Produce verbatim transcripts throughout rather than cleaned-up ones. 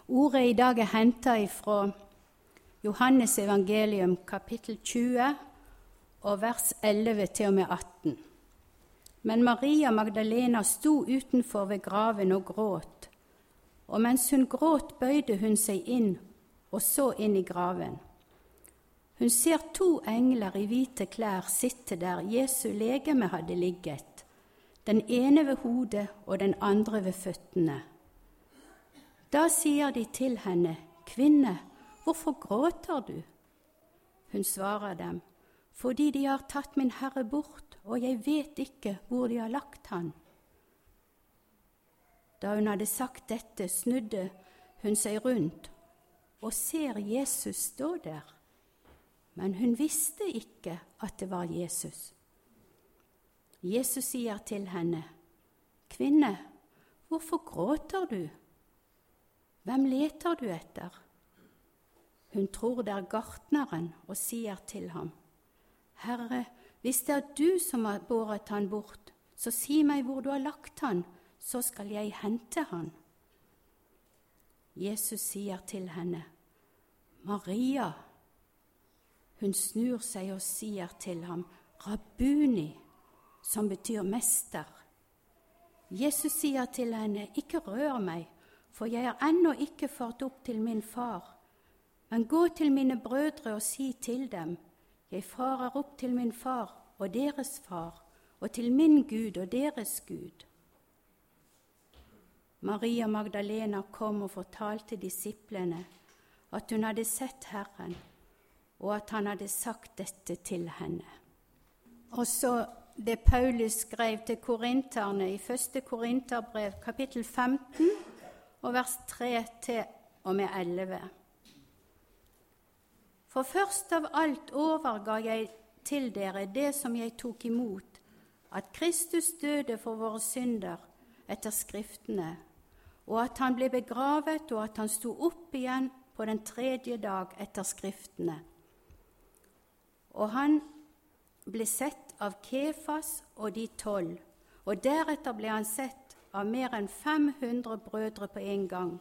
Ordet i dag er hentet fra Johannes evangelium kapittel tjue og vers elleve til og med atten. Men Maria Magdalena sto utenfor ved graven og gråt, og mens hun gråt bøyde hun seg inn og så inn i graven. Hun ser to engler i hvite klær sitte der Jesu legeme hadde ligget, den ene ved hodet og den andre ved føttene. Da sier de til henne, «Kvinne, hvorfor gråter du?» Hun svarer dem, «Fordi de har tatt min Herre bort, og jeg vet ikke hvor de har lagt han.» Da hun hadde sagt dette, snudde hun seg rundt og ser Jesus stå der. Men hun visste ikke at det var Jesus. Jesus sier til henne, «Kvinne, hvorfor gråter du? Hvem leter du etter?» Hun tror det er gartneren og sier til ham, «Herre, hvis det er du som har båret han bort, så si meg hvor du har lagt han, så skal jeg hente han.» Jesus sier til henne, «Maria!» Hun snur seg og sier til ham, «Rabbuni!» som betyr mester. Jesus sier til henne, «Ikke rør meg, for jeg er ennå ikke fart opp til min far. Men gå til mine brødre og si til dem, jeg farer opp til min far og deres far, og til min Gud og deres Gud.» Maria Magdalena kom og fortalte disiplene at hun hadde sett Herren, og at han hadde sagt dette til henne. Og så det Paulus skrev til korinterne i første Korinterbrev, kapittel femten, og vers tre til og med elleve. For først av alt overga jeg til dere det som jeg tok imot, at Kristus døde for våre synder etter skriftene, og at han ble begravet, og at han sto opp igjen på den tredje dag etter skriftene. Og han ble sett av Kefas og de tolv, og deretter ble han sett av mer enn fem hundre brødre på en gang.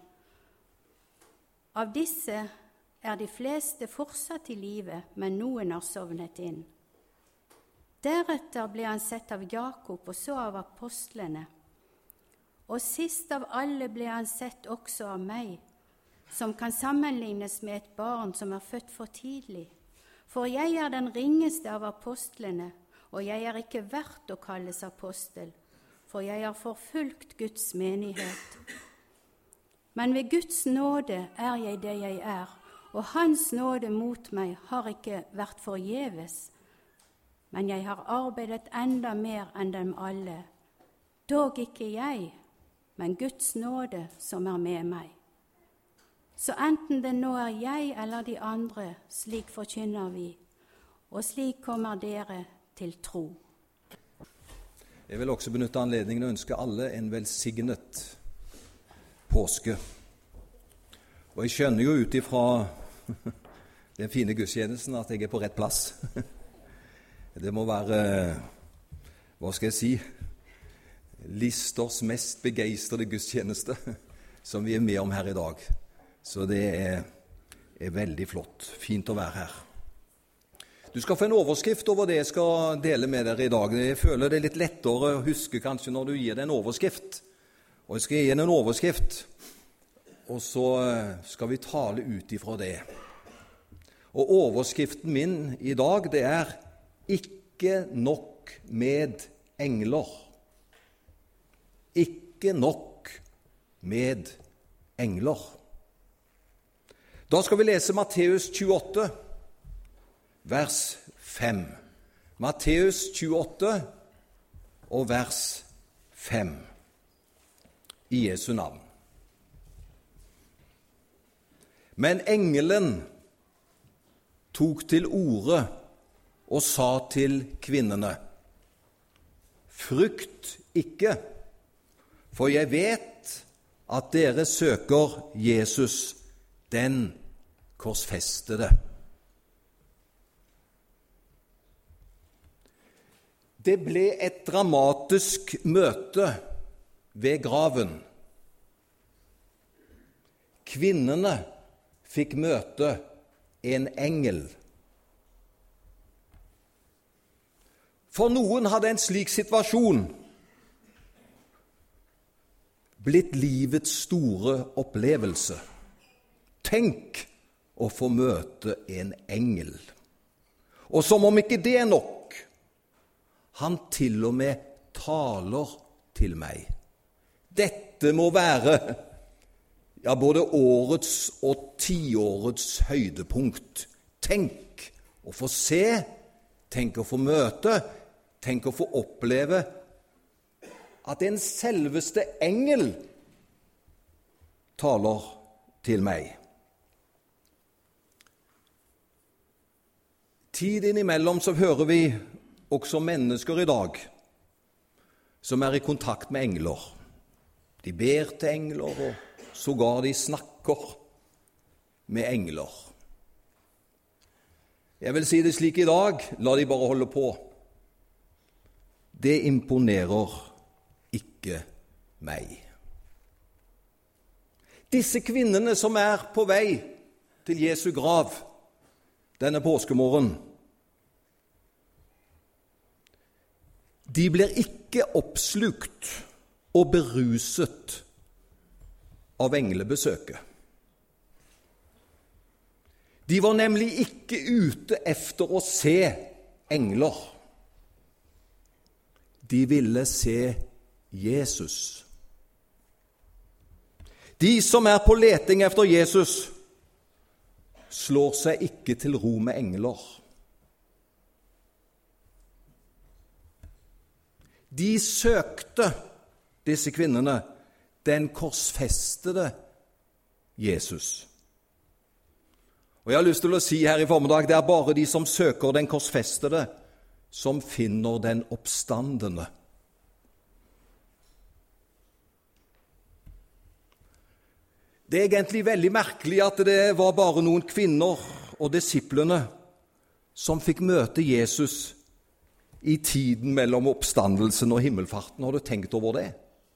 Av disse er de fleste fortsatt i live, men noen har sovnet inn. Deretter ble han sett av Jakob og så av apostlene. Og sist av alle ble han sett også av meg, som kan sammenlignes med et barn som er født for tidlig. For jeg er den ringeste av apostlene, og jeg er ikke verdt å kalles apostel, for jeg har forfulgt Guds menighet. Men ved Guds nåde er jeg det jeg er, og hans nåde mot meg har ikke vært forgjeves. Men jeg har arbeidet enda mer enn dem alle. Dog ikke jeg, men Guds nåde som er med meg. Så enten det nå er jeg eller de andre, slik forkynner vi, og slik kommer dere til tro. Jeg vil også benytte anledningen å ønske alle en velsignet påske. Og jeg skjønner jo ut ifra den fine gudstjenesten at jeg er på rett plass. Det må være, hva skal jeg si, listers mest begeistrede gudstjeneste som vi er med om her i dag. Så det er, er veldig flott. Fint å være her. Du skal få en overskrift over det jeg skal dele med dere i dag. Jeg føler det er litt lettere å huske kanskje når du gir deg en overskrift. Og jeg skal gi deg en overskrift, og så skal vi tale ut ifra det. Og overskriften min i dag, det er «Ikke nok med engler». Ikke nok med engler. Da skal vi lese Matteus tjueåtte, vers fem. Matteus tjueåtte og vers fem. I Jesu navn. Men engelen tok til orde og sa til kvinnene, «Frykt ikke, for jeg vet at dere søker Jesus, den korsfestede.» Det ble et dramatisk møte ved graven. kvinnene fikk møte en engel. For noen hadde en slik situasjon blitt livets store opplevelse. Tenk å få møte en engel. Og som om ikke det er nok, han til og med taler til meg. Dette må være ja, både årets og tiårets høydepunkt. Tenk å få se, tenk å få møte, tenk å få oppleve at en selveste engel taler til meg. Tid innimellom så hører vi også mennesker i dag som er i kontakt med engler. De ber til engler, og sågar de snakker med engler. Jeg vil si det slik i dag, la de bare holde på. Det imponerer ikke meg. Disse kvinnene som er på vei til Jesu grav denne påskemorgen, de blir ikke oppslukt og beruset av englebesøket. De var nemlig ikke ute efter å se engler. De ville se Jesus. De som er på leting efter Jesus, slår seg ikke til ro med engler. De søkte, disse kvinnene, den korsfestede Jesus. Og jeg har lyst til å si her i formiddag, det er bare de som søker den korsfestede, som finner den oppstandende. Det er egentlig veldig merkelig at det var bare noen kvinner og disiplene som fikk møte Jesus i tiden mellom oppstandelsen og himmelfarten. Har du tenkt over det?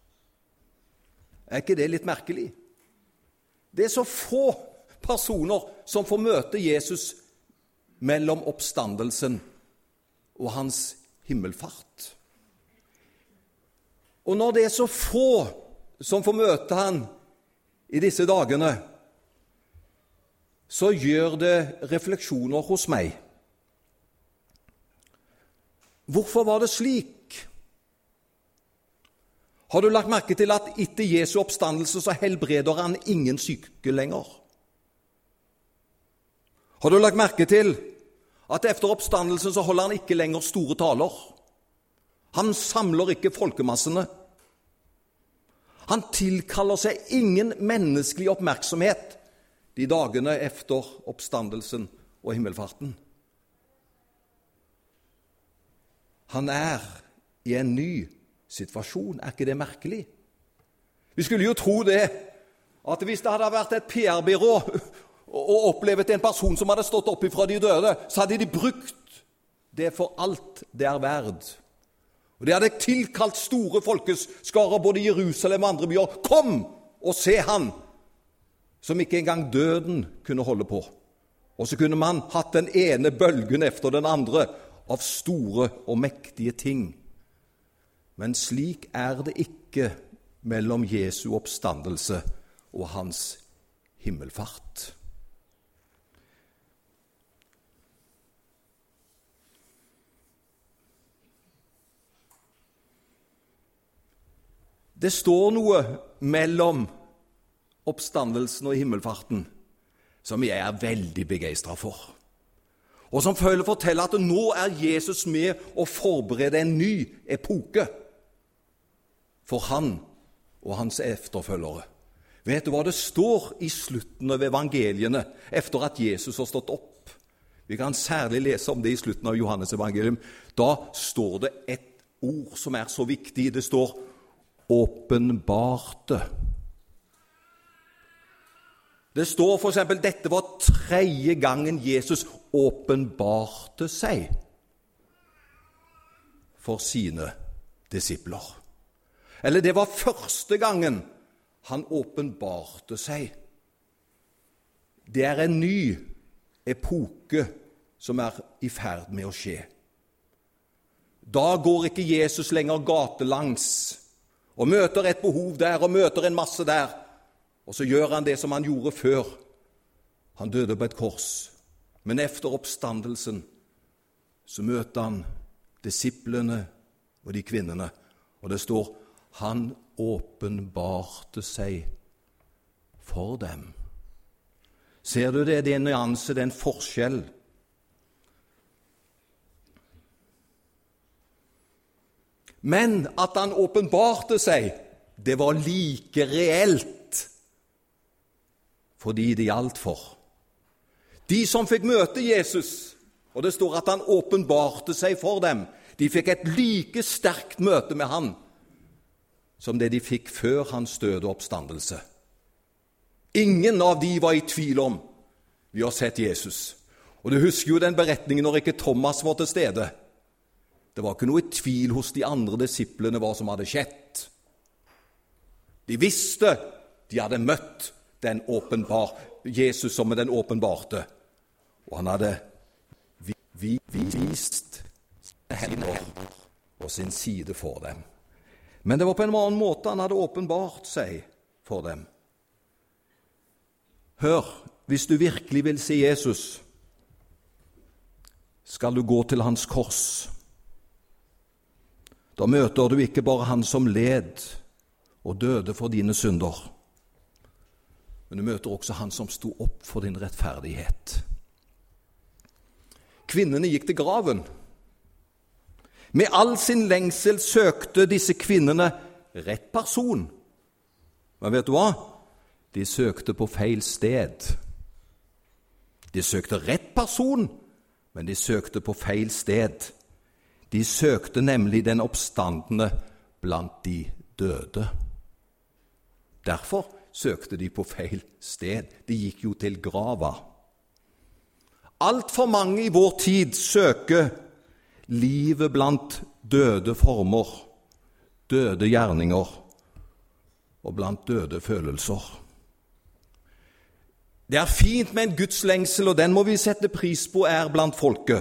Er ikke det litt merkelig? Det er så få personer som får møte Jesus mellom oppstandelsen og hans himmelfart. Og når det er så få som får møte han i disse dagene, så gjør det refleksjoner hos meg. Hvorfor var det slik? Har du lagt merke til at etter Jesu oppstandelse så helbreder han ingen syke lenger? Har du lagt merke til at efter oppstandelsen så holder han ikke lenger store taler? Han samler ikke folkemassene. Han tilkaller seg ingen menneskelig oppmerksomhet de dagene efter oppstandelsen og himmelfarten. Han er i en ny situasjon. Er ikke det merkelig? Vi skulle jo tro det, at hvis det hadde vært et P R-byrå og opplevd en person som hadde stått opp ifra de døde, så hadde de brukt det for alt det er verd. Og de hadde tilkalt store folkeskarer både i Jerusalem og andre byer. Kom og se han, som ikke engang døden kunne holde på. Og så kunne man hatt den ene bølgen efter den andre av store og mektige ting. Men slik er det ikke mellom Jesu oppstandelse og hans himmelfart. Det står noe mellom oppstandelsen og himmelfarten som jeg er veldig begeistret for. Og som føler forteller at nå er Jesus med å forberede en ny epoke for han og hans efterfølgere. Vet du hva det står i slutten av evangeliene efter at Jesus har stått opp? Vi kan særlig lese om det i slutten av Johannes evangelium. Da står det et ord som er så viktig. Det står åpenbarte. Det står for eksempel, dette var tredje gangen Jesus åpenbarte seg for sine disipler. Eller det var første gangen han åpenbarte seg Det er en ny epoke som er i ferd med å skje. Da går ikke Jesus lenger gatelangs og møter et behov der og møter en masse der, og så gjør han det som han gjorde før. Han døde på et kors, men efter oppstandelsen så møter han disiplene og de kvinnene, og det står han åpenbarte seg for dem. Ser du det? Det er en nyanse, det er en forskjell. Men at han åpenbarte seg, det var like reelt for de det gjaldt for. De som fikk møte Jesus, og det står at han åpenbarte seg for dem, de fikk et like sterkt møte med han som det de fikk før hans døde oppstandelse. Ingen av de var i tvil om vi har sett Jesus. Og du husker jo den beretningen når ikke Thomas var til stede. Det var ikke noe tvil hos de andre disiplene hva som hadde skjedd. De visste, de hadde møtt den åpenbar, Jesus som er den åpenbarte. Og han hadde vi, vi, vist hender og sin side for dem. Men det var på en annen måte han hadde åpenbart seg for dem. Hør, hvis du virkelig vil se Jesus, skal du gå til hans kors. Da møter du ikke bare han som led og døde for dine synder, men du møter også han som sto opp for din rettferdighet. Kvinnene gikk til graven. Med all sin lengsel søkte disse kvinnene rett person. Men vet du hva? De søkte på feil sted. De søkte rett person, men de søkte på feil sted. De søkte nemlig den oppstandende blant de døde. Derfor søkte de på feil sted. De gikk jo til grava. Alt for mange i vår tid søker livet blant døde former, døde gjerninger og blant døde følelser. Det er fint med en gudslengsel, og den må vi sette pris på er blant folket.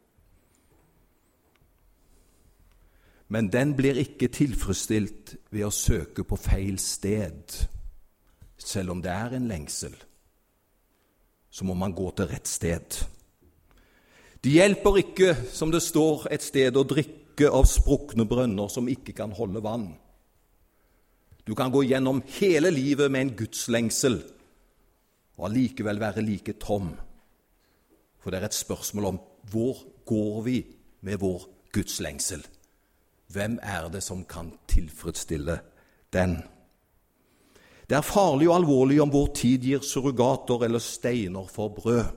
Men den blir ikke tilfredsstilt ved å søke på feil sted. Selv om det er en lengsel, så må man gå til rett sted. Det hjelper ikke, som det står et sted, å drikke av sprukne brønner som ikke kan holde vann. Du kan gå gjennom hele livet med en gudslengsel, og allikevel være like tom. For det er et spørsmål om hvor går vi med vår gudslengsel? Hvem er det som kan tilfredsstille den? Det er farlig og alvorlig om vår tid gir surrogater eller steiner for brød.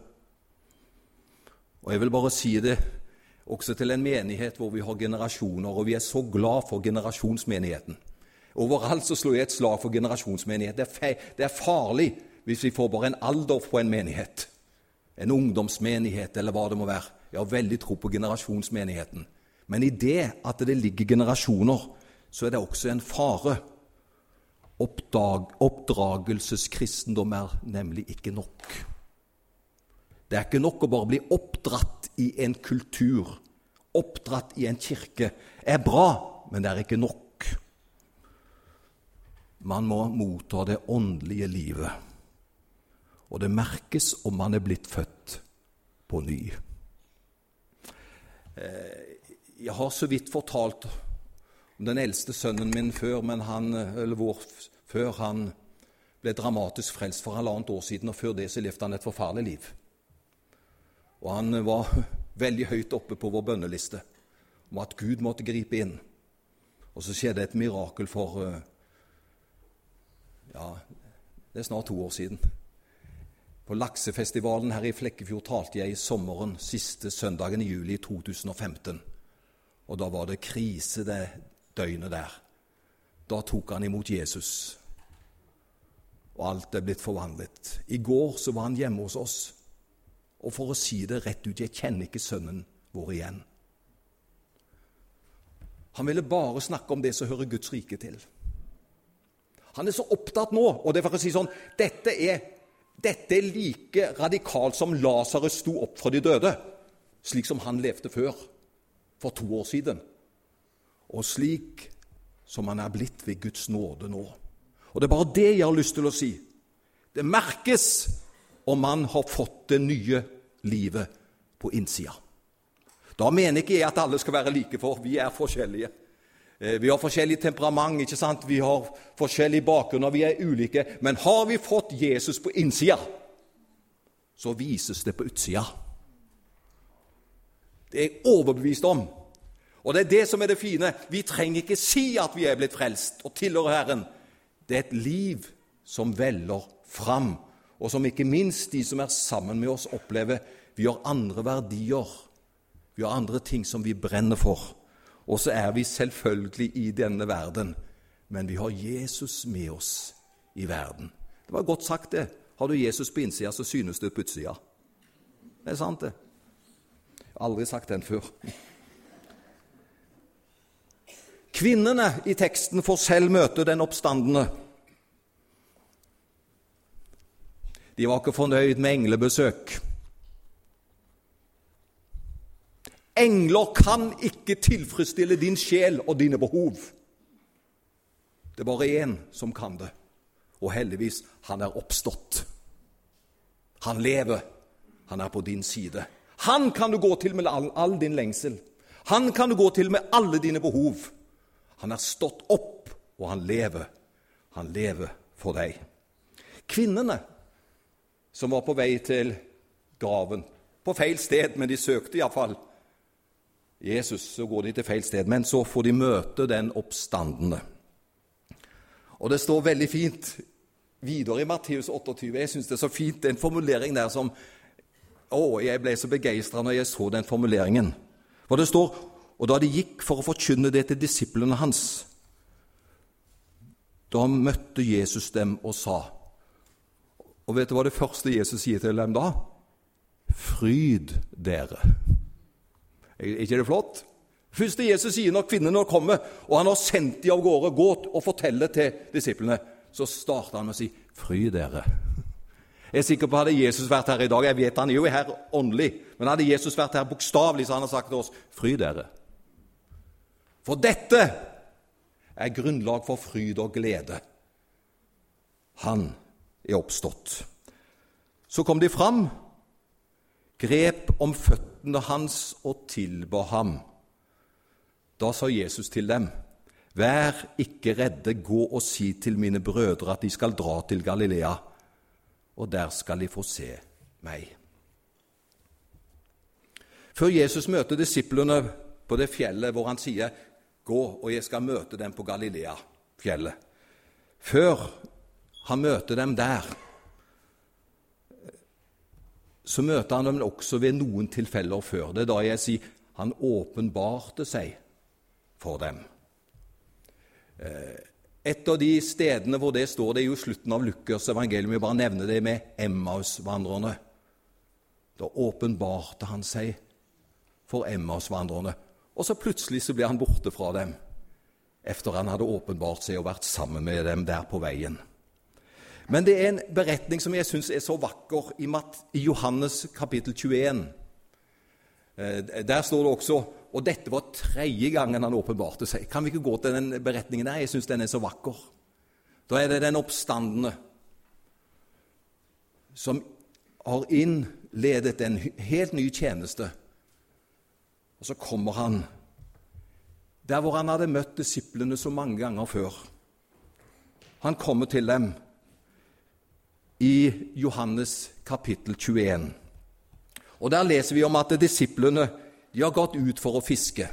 Og jeg vil bare si det også til en menighet hvor vi har generasjoner, og vi er så glad for generasjonsmenigheten. Overalt så slår jeg et slag for generasjonsmenighet. Det er, fe- det er farlig hvis vi får bare en alder på en menighet, en ungdomsmenighet eller hva det må være. Jeg har veldig tro på generasjonsmenigheten. Men i det at det ligger generasjoner, så er det også en fare. Oppdag, oppdragelseskristendom er nemlig ikke nok. Det er ikke nok å bare bli oppdratt i en kultur, oppdratt i en kirke. Er bra, men det er ikke nok. Man må motta det åndelige livet, og det merkes om man er blitt født på ny. Jeg har så vidt fortalt om den eldste sønnen min før, men han, eller vår, før han ble dramatisk frelst for halvannet år siden, og før det så levde han et forferdelig liv. Og han var veldig høyt oppe på vår bønneliste om at Gud måtte gripe inn. Og så skjedde et mirakel for, ja, det er snart to år siden. På laksefestivalen her i Flekkefjord talte jeg i sommeren, siste søndagen i juli to tusen og femten. Og da var det krise det døgnet der. Da tok han imot Jesus. Og alt er blitt forvandlet. I går så var han hjemme hos oss. Og for å si det rett ut, jeg kjenner ikke sønnen vår igjen. Han ville bare snakke om det som hører Guds rike til. Han er så opptatt nå, og det er for å si sånn, dette er dette er like radikalt som Lazarus sto opp fra de døde, slik som han levde før, for to år siden, og slik som han er blitt ved Guds nåde nå. Og det er bare det jeg har lyst til å si. Det merkes om man har fått det nye livet på innsida. Da mener ikke jeg at alle skal være like, for vi er forskjellige. Vi har forskjellig temperament, ikke sant? Vi har forskjellige bakgrunner, vi er ulike. Men har vi fått Jesus på innsida, så vises det på utsida. Det er jeg overbevist om. Og det er det som er det fine. Vi trenger ikke si at vi er blitt frelst og tilhører Herren. Det er et liv som veller fram, og som ikke minst de som er sammen med oss opplever. Vi har andre verdier, vi har andre ting som vi brenner for. Og så er vi selvfølgelig i denne verden, men vi har Jesus med oss i verden. Det var godt sagt det. Har du Jesus på innsida, så synes det på utsida. Det er sant det. Jeg har aldri sagt den før. Kvinnene i teksten får selv møte den oppstandende. De var ikke fornøyd med englebesøk. Engler kan ikke tilfredsstille din sjel og dine behov. Det er bare en som kan det, og heldigvis, han er oppstått. Han lever, han er på din side. Han kan du gå til med all, all din lengsel. Han kan du gå til med alle dine behov. Han er stått opp, og han lever. Han lever for deg. Kvinnene som var på vei til graven, på feil sted, men de søkte i hvert fall Jesus, så går de til feil sted, men så får de møte den oppstandende. Og det står veldig fint videre i Matteus otteogtyve. Jeg synes det er så fint, en formulering der som, å, jeg ble så begeistret når jeg så den formuleringen. For det står, og da de gikk for å forkynne det til disiplene hans, da møtte Jesus dem og sa, og vet du hva det første Jesus sier til dem da? Fryd dere. Er ikke det flott? Første Jesus sier når kvinnene kommer, og han har sendt de av gårde, gå og fortelle til disiplene, så starter han med å si, fry dere. Jeg er sikker på at hadde Jesus vært her i dag, jeg vet han er jo her åndelig, men hadde Jesus vært her bokstavlig, så han har sagt til oss, fry dere. For dette er grunnlag for fryd og glede. Han er oppstått. Så kom de fram, grep om føttene hans og tilba ham. Da sa Jesus til dem, vær ikke redde, gå og si til mine brødre at de skal dra til Galilea, og der skal de få se meg. Før Jesus møter disiplene på det fjellet hvor han sier, gå og jeg skal møte dem på Galilea-fjellet. Før han møter dem der, så møter han dem også ved noen tilfeller før. Det er da jeg sier, han åpenbarte seg for dem. Et av de stedene hvor det står, det er jo slutten av Lukas evangelium, vi bare nevner det med Emmaus-vandrerne. Da åpenbarte han seg for Emmaus-vandrerne, og så plutselig så ble han borte fra dem, efter han hadde åpenbart seg og vært sammen med dem der på veien. Men det er en beretning som jeg synes er så vakker i, Mat- i Johannes kapittel tjueen. Der står det også, og dette var tredje gangen han åpenbarte seg. Kan vi ikke gå til den beretningen der? Jeg synes den er så vakker. Da er det den oppstandende som har innledet en helt ny tjeneste. Og så kommer han der hvor han hadde møtt disiplene så mange ganger før. Han kommer til dem i Johannes kapittel tjueen. Og der leser vi om at disiplene, de har gått ut for å fiske.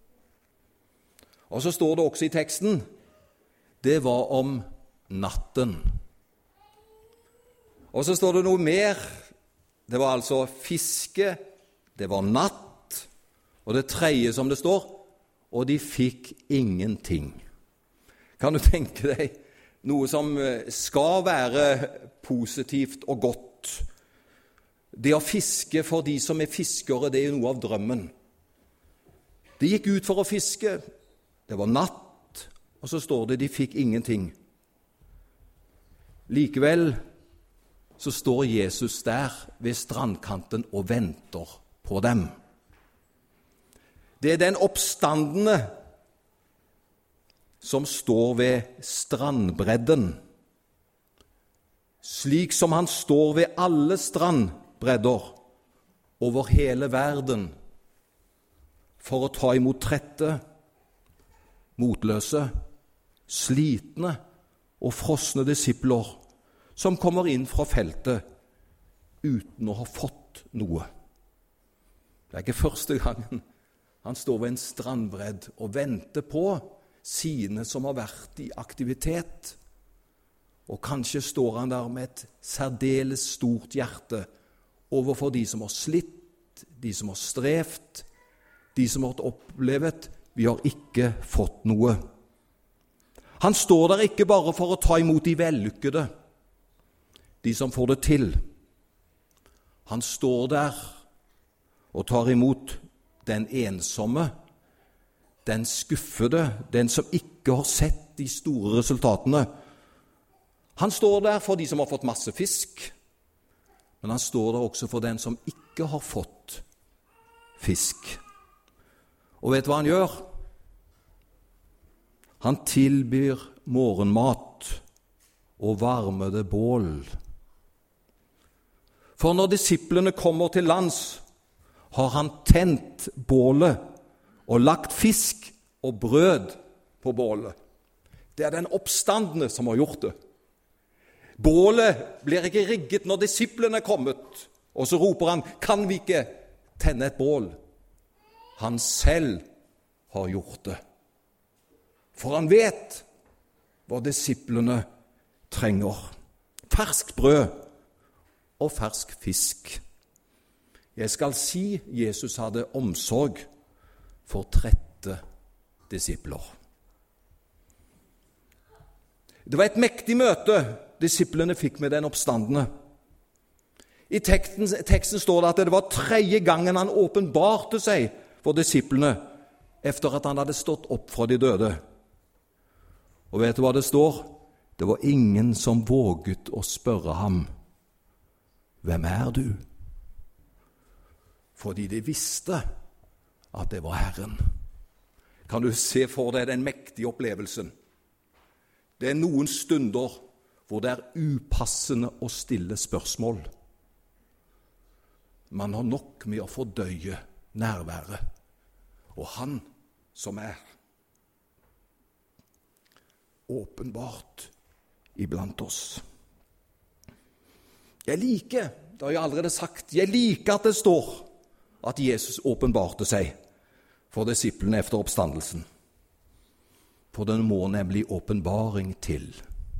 Og så står det også i teksten, det var om natten. Og så står det noe mer, det var altså fiske, det var natt, og det tredje som det står, og de fikk ingenting. Kan du tenke deg noe som skal være positivt og godt? Det å fiske for de som er fiskere, det er jo noe av drømmen. De gikk ut for å fiske, det var natt, og så står det de fikk ingenting. Likevel så står Jesus der ved strandkanten og venter på dem. Det er den oppstandende som står ved strandbredden, slik som han står ved alle strandbredder over hele verden, for å ta imot trette, motløse, slitne og frosne disipler som kommer inn fra feltet uten å ha fått noe. Det er ikke første gangen han står ved en strandbredd og venter på sine som har vært i aktivitet. Og kanskje står han der med et særdeles stort hjerte overfor de som har slitt, de som har strevt, de som har opplevet vi har ikke fått noe. Han står der ikke bare for å ta imot de vellykkede, de som får det til. Han står der og tar imot den ensomme, den skuffede, den som ikke har sett de store resultatene. Han står der for de som har fått masse fisk, men han står der også for den som ikke har fått fisk. Og vet du hva han gjør? Han tilbyr morgenmat og varmede bål. For når disiplene kommer til lands, har han tent bålet og lagt fisk og brød på bålet. Det er den oppstandende som har gjort det. Bålet blir ikke rigget når disiplene er kommet, og så roper han, kan vi ikke tenne et bål? Han selv har gjort det. For han vet hva disiplene trenger. Ferskt brød og fersk fisk. Jeg skal si Jesus hadde omsorg for trette disipler. Det var et mektig møte disiplene fikk med den oppstandende. I teksten, teksten står det at det var tredje gangen han åpenbarte seg for disiplene efter at han hadde stått opp fra de døde. Og vet du hva det står? Det var ingen som våget å spørre ham, hvem er du? Fordi de visste at det var Herren. Kan du se for deg den mektige opplevelsen? Det er noen stunder hvor det er upassende å stille spørsmål. Man har nok med å fordøye nærværet, og han som er åpenbart iblant oss. Jeg liker, det har jeg allerede sagt, jeg liker at det står at Jesus åpenbarte seg for disiplene efter oppstandelsen. For den må nemlig åpenbaring til.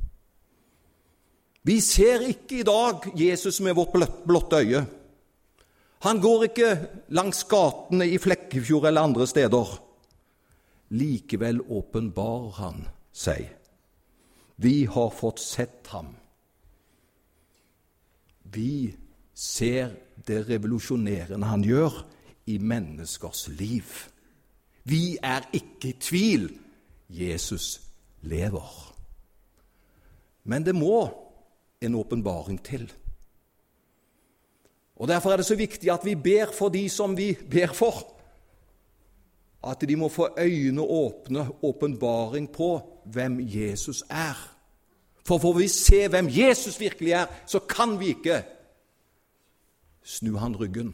Vi ser ikke i dag Jesus med vårt blotte øye. Han går ikke langs gatene i Flekkefjord eller andre steder. Likevel åpenbarer han seg. Vi har fått sett ham. Vi ser det revolusjonerende han gjør i menneskers liv. Vi er ikke i tvil. Jesus lever. Men det må en åpenbaring til. Og derfor er det så viktig at vi ber for de som vi ber for. At de må få øyne åpne, åpenbaring på hvem Jesus er. For får vi se hvem Jesus virkelig er, så kan vi ikke snu han ryggen.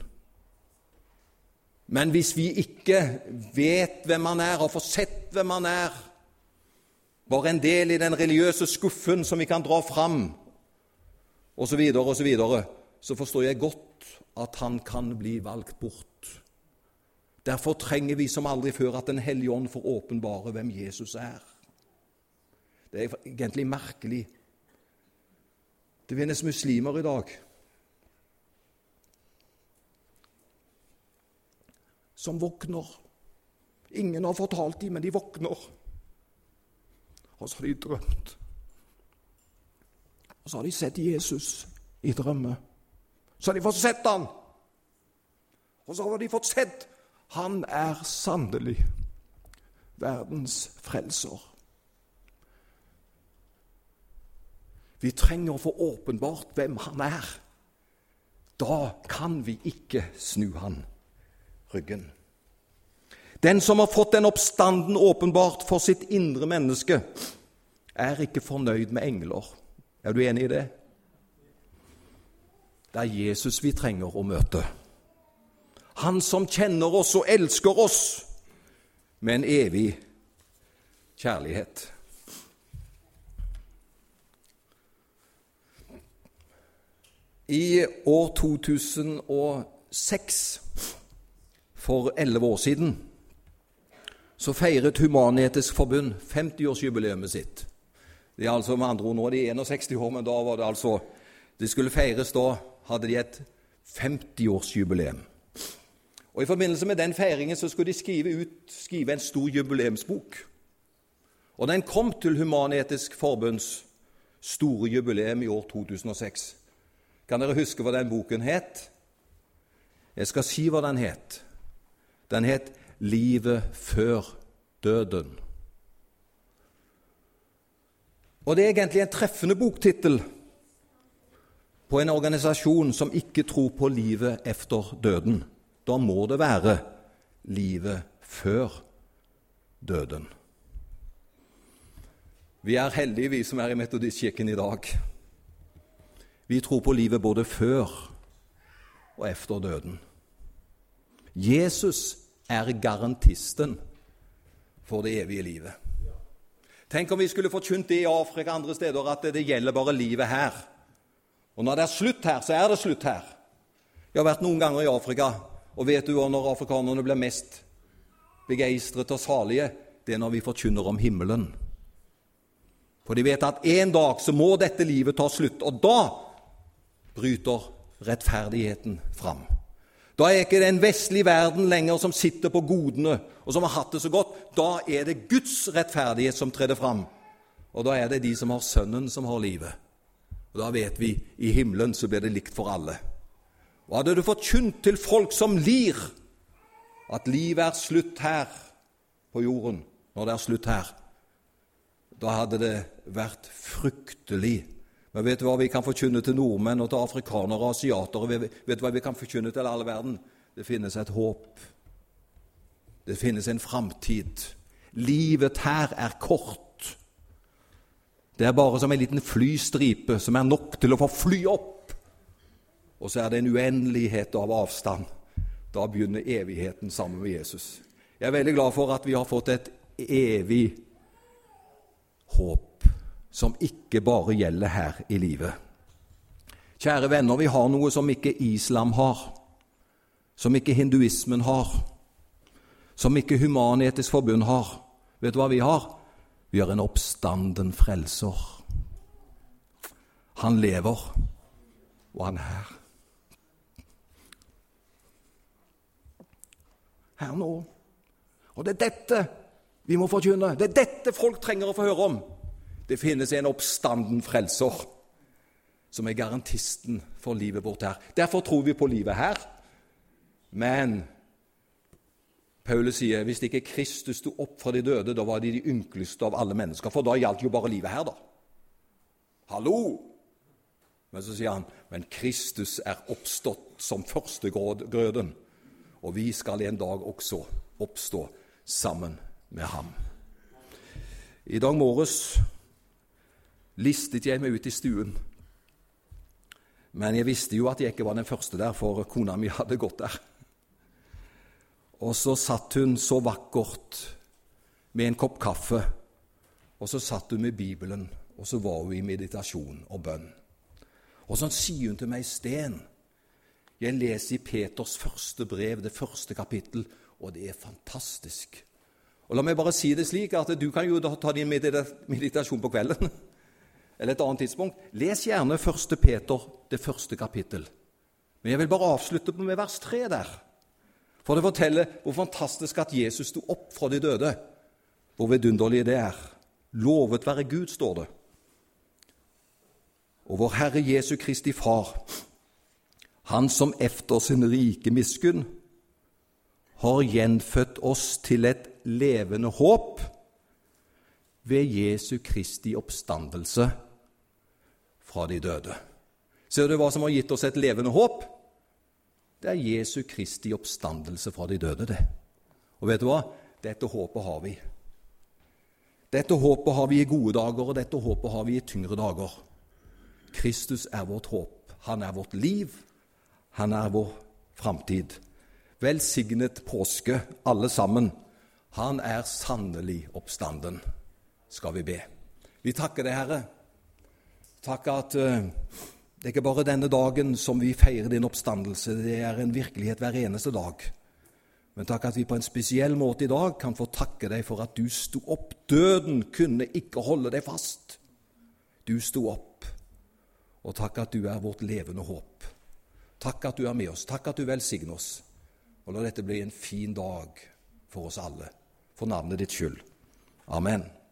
Men hvis vi ikke vet hvem han er, og får sett hvem han er, bare en del i den religiøse skuffen som vi kan dra fram, og så videre, og så videre, så forstår jeg godt at han kan bli valgt bort. Derfor trenger vi som aldri før at Den hellige ånd får åpenbare hvem Jesus er. Det er egentlig merkelig. Det finnes muslimer i dag som våkner. Ingen har fortalt dem, men de våkner. Og så har de drømt. Og så har de sett Jesus i drømme. Så har de fått sett han. Og så har de fått sett han er sannelig verdens frelser. Vi trenger å få åpenbart hvem han er. Da kan vi ikke snu han ryggen. Den som har fått den oppstanden åpenbart for sitt indre menneske, er ikke fornøyd med engler. Er du enig i det? Det er Jesus vi trenger å møte. Han som kjenner oss og elsker oss med en evig kjærlighet. I år to tusen og seks, for elleve år siden, så feiret Human-Etisk Forbund femti-årsjubileet sitt. Det er altså med andre ord nå de enogseksti år, men da var det altså, det skulle feires da, hadde de et femti-årsjubileum. Og i forbindelse med den feiringen så skulle de skrive ut, skrive en stor jubileumsbok. Og den kom til Human-Etisk Forbunds store jubileum i år to tusen og seks. Kan dere huske hva den boken het? Jeg skal si hva den het. Den het Livet før døden. Og det er egentlig en treffende boktittel på en organisasjon som ikke tror på livet efter døden. Da må det være livet før døden. Vi er heldige, vi som er i Metodistkirken i dag. Vi tror på livet både før og efter døden. Jesus er garantisten for det evige livet. Tenk om vi skulle forkynt det i Afrika og andre steder, at det gjelder bare livet her. Og når det er slutt her, så er det slutt her. Jeg har vært noen ganger i Afrika, og vet du når afrikanerne blir mest begeistret og salige? Det er når vi forkynner om himmelen. For de vet at en dag så må dette livet ta slutt, og da bryter rettferdigheten fram. Da er ikke den vestlige verden lenger som sitter på godene og som har hatt det så godt. Da er det Guds rettferdighet som tredder fram. Og da er det de som har sønnen som har livet. Og da vet vi, i himmelen så blir det likt for alle. Og hadde du forkynt til folk som lir, at livet er slutt her på jorden, når det er slutt her, da hadde det vært fryktelig. Men vet du hva vi kan forkynne til nordmenn og til afrikanere og asiater? Vet du hva vi kan forkynne til alle verden? Det finnes et håp. Det finnes en framtid. Livet her er kort. Det er bare som en liten flystripe som er nok til å få fly opp. Og så er det en uendelighet av avstand. Da begynner evigheten sammen med Jesus. Jeg er veldig glad for at vi har fått et evig håp som ikke bare gjelder her i livet. Kjære venner, vi har noe som ikke islam har, som ikke hinduismen har, som ikke Human-Etisk Forbund har. Vet du hva vi har? Vi har en oppstanden frelser. Han lever, og han er her. Her nå. Og det er dette vi må forkynne. Det er dette folk trenger å få høre om. Det finnes en oppstanden frelser som er garantisten for livet vårt her. Derfor tror vi på livet her. Men Paulus sier, hvis ikke Kristus stod opp fra de døde, da var de de ynkeligste av alle mennesker, for da gjaldt jo bare livet her da. Hallo! Men så sier han, men Kristus er oppstått som førstegrøden, og vi skal en dag også oppstå sammen med ham. I dag morges listet jeg meg ut i stuen, men jeg visste jo at jeg ikke var den første der, for kona mi hadde gått der. Og så satt hun så vakkert med en kopp kaffe, og så satt hun med Bibelen, og så var hun i meditasjon og bønn. Og så sier hun til meg, Sten, jeg leser i Peters første brev, det første kapittel, og det er fantastisk. Og la meg bare si det slik, at du kan jo ta din meditasjon på kvelden, eller et annet tidspunkt. Les gjerne første Peter, det første kapittel. Men jeg vil bare avslutte med vers tre der, for det forteller hvor fantastisk at Jesus stod opp fra de døde, hvor vidunderlig det er. Lovet være Gud, står det. Og vår Herre Jesu Kristi Far, han som efter sin rike miskunn har gjenfødt oss til et levende håp ved Jesu Kristi oppstandelse fra de døde. Ser du hva som har gitt oss et levende håp? Det er Jesu Kristi oppstandelse fra de døde, det. Og vet du hva? Dette håpet har vi. Dette håpet har vi i gode dager, og dette håpet har vi i tyngre dager. Kristus er vårt håp. Han er vårt liv. Han er vår framtid. Velsignet påske, alle sammen. Han er sannelig oppstanden, skal vi be. Vi takker deg, Herre. Takk at uh, det er ikke bare denne dagen som vi feirer din oppstandelse, det er en virkelighet hver eneste dag. Men takk at vi på en spesiell måte i dag kan få takke deg for at du sto opp. Døden kunne ikke holde deg fast. Du sto opp. Og takk at du er vårt levende håp. Takk at du er med oss. Takk at du velsigner oss. Og la dette bli en fin dag for oss alle. For navnet ditt skyld. Amen.